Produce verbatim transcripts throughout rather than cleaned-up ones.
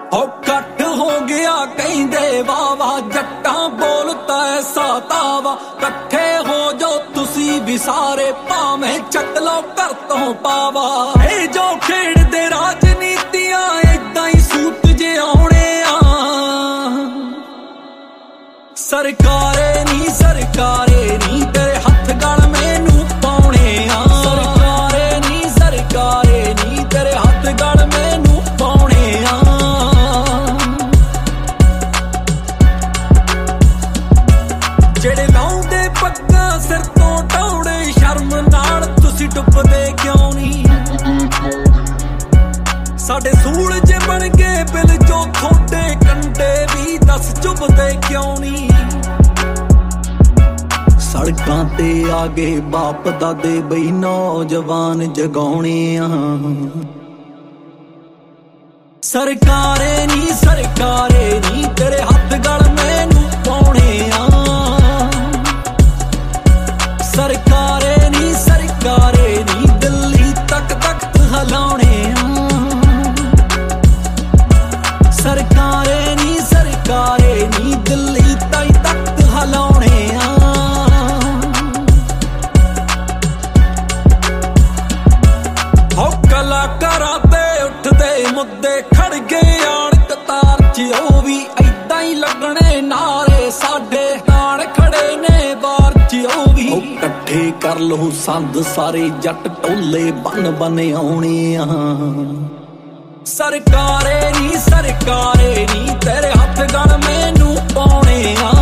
ਹੋ ਕੱਟ ਹੋ ਗਿਆ ਕਹਿੰਦੇ ਵਾਵਾ ਜੱਟਾਂ ਬੋਲਤਾ ਐਸਾ ਤਾਵਾ। ਇਕੱਠੇ ਹੋ ਜੋ ਤੁਸੀਂ ਵੀ ਸਾਰੇ ਭਾਵੇਂ ਚੱਕ ਲਓ ਘਰ ਤੋਂ ਪਾਵਾ। ਇਹ ਜੋ ਖੇਡਦੇ ਰਾਜਨੀਤੀਆਂ ਏਦਾਂ ਹੀ ਸੂਤ ਜੇ ਆਉਣੇ ਆ। ਸਰਕਾਰੇ ਨੀ ਸਰਕਾਰੇ ਨੀ ਤੇਰੇ ਹੱਥ ਗਲ ਮੈਨੂੰ ਪਾਉਣੇ ਆ। ਸਰਕਾਰੇ ਨੀ ਸਰਕਾਰੇ ਨੀ ਤੇਰੇ ਹੱਥ ਗਲ ਮੈਨੂੰ ਪਾਉਣੇ ਆ। ਜਿਹੜੇ ਲਾਉਂਦੇ ਪੱਗਾਂ ਸਿਰ ਤੋਂ ਟੌੜੇ ਸ਼ਰਮ ਨਾਲ ਤੁਸੀਂ ਡੁੱਬਦੇ ਕਿਉਂ ਨਹੀਂ। ਸਾਡੇ ਸੂਲ ਜੇ ਬਣ ਗਏ ਬਿਲ ਜੋ ਥੋੜੇ ਕੰਡੇ ਵੀ ਦੱਸ ਚੁੱਭਦੇ ਕਿਉਂ ਨਹੀਂ। ਸੜਕਾਂ ਤੇ ਆ ਗਏ ਬਾਪ ਦਾਦੇ ਬਈ ਨੌਜਵਾਨ ਜਗਾਉਣੇ ਆ। ਸਰਕਾਰੇ ਨੀ ਸਰਕਾਰੇ ਨੀ ਤੇਰੇ ਹੱਥ ਗਲ ਮੈਨੂੰ ਪਾਉਣੇ ਆ। ਸਰਕਾਰੇ ਨੀ ਸਰਕਾਰੇ ਨੀ ਦਿੱਲੀ ਤੱਕ ਤਖਤ ਹਿਲਾਉਣੇ ਆ। ਸਰਕਾਰੇ ਨੀ ਸਰਕਾਰੇ ਨੀ ਦਿੱਲੀ ਤਾਈਂ ਤਖਤ ਹਿਲਾਉਣੇ ਆ। ਹੋ ਕਲਾਕਾਰਾਂ ਤੇ ਉੱਠਦੇ ਮੁੱਦੇ ਖੜ ਗਏ ਆਣ ਕਤਾਰ ਚ ਉਹ ਵੀ ਏਦਾਂ ਹੀ ਲੱਗਣੇ ਨਾਰੇ ਸਾਡੇ ਨਾਲ ਖੜੇ ਨੇ ਬਾਰ ਚ ਉਹ ਵੀ। ਉਹ ਇਕੱਠੇ ਕਰ ਲਓ ਸੰਦ ਸਾਰੇ ਜੱਟ ਟੋਲੇ ਬਨ ਬਨ ਆਉਣੇ ਆ। ਸਰਕਾਰੇ ਨੀ ਸਰਕਾਰੇ ਨੀ ਤੇਰੇ ਹੱਥ ਗਲ ਮੈਨੂੰ ਪਾਉਣੇ ਆ।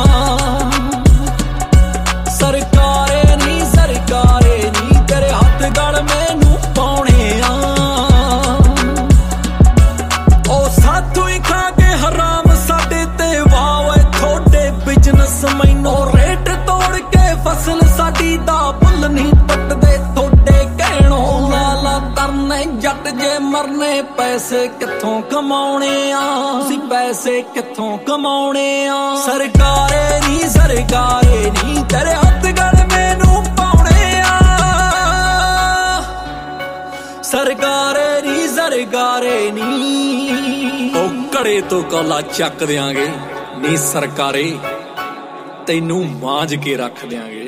ਸਰਕਾਰੇ ਨੀ ਸਰਕਾਰੇ ਨੀ ਤੇਰੇ ਹੱਥ ਗਲ ਮੈਨੂੰ ਪਾਉਣੇ ਆ। ਉਹ ਸਾਥੋਂ ਹੀ ਖਾ ਕੇ ਹਰਾਮ ਸਾਡੇ ਤੇ ਵਾਹ ਏ ਥੋੜੇ ਬਿਜ਼ਨਸ ਮੈਨੂੰ ਰੇਟ ਤੋੜ ਕੇ ਫਸਲ ਸਾਡੀ ਦਾ ਬੁੱਲ ਨਹੀਂ ਪੱਟਦੇ ਥੋੜੇ ਕਹਿਣੋਂ। ਲਾਲਾ ਤਰਨੇ ਜੱਟ ਜੇ ਮਰਨੇ ਪੈਸੇ ਕਿੱਥੋਂ ਕਮਾਉਣੇ ਆ। ਅਸੀਂ ਪੈਸੇ ਕਿੱਥੋਂ ਕਮਾਉਣੇ ਆ। ਸਰਕਾਰੇ ਨੀ ਸਰਕਾਰੇ ਨੀ ਤੇਰੇ ਹੱਥ ਗਲ ਮੈਨੂੰ ਪਾਉਣੇ ਆ। ਸਰਕਾਰੇ ਨੀ ਸਰਕਾਰੇ ਨੀ ਉਹ ਘੜੇ ਤੋਂ ਕੌਲਾ ਚੱਕ ਦਿਆਂਗੇ ਨੀ ਸਰਕਾਰੇ ਤੈਨੂੰ ਮਾਂਜ ਕੇ ਰੱਖ ਦਿਆਂਗੇ।